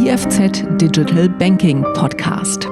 IFZ Digital Banking Podcast.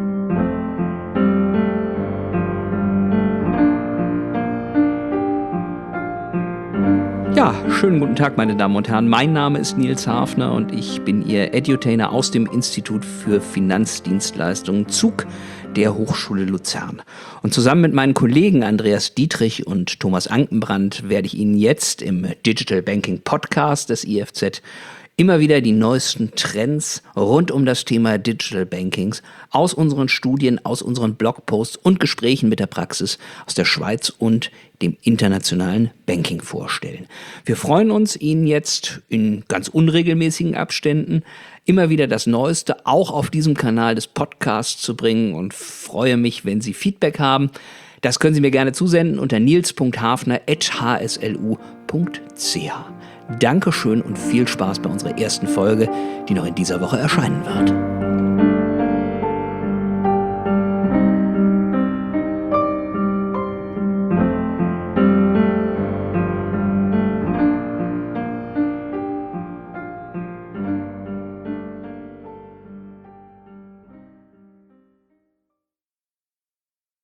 Ja, schönen guten Tag, meine Damen und Herren. Mein Name ist Nils Hafner und ich bin Ihr Edutainer aus dem Institut für Finanzdienstleistungen ZUG der Hochschule Luzern. Und zusammen mit meinen Kollegen Andreas Dietrich und Thomas Ankenbrand werde ich Ihnen jetzt im Digital Banking Podcast des IFZ immer wieder die neuesten Trends rund um das Thema Digital Bankings aus unseren Studien, aus unseren Blogposts und Gesprächen mit der Praxis aus der Schweiz und dem internationalen Banking vorstellen. Wir freuen uns, Ihnen jetzt in ganz unregelmäßigen Abständen immer wieder das Neueste auch auf diesem Kanal des Podcasts zu bringen und freue mich, wenn Sie Feedback haben. Das können Sie mir gerne zusenden unter nils.hafner@hslu.ch. Dankeschön und viel Spaß bei unserer ersten Folge, die noch in dieser Woche erscheinen wird.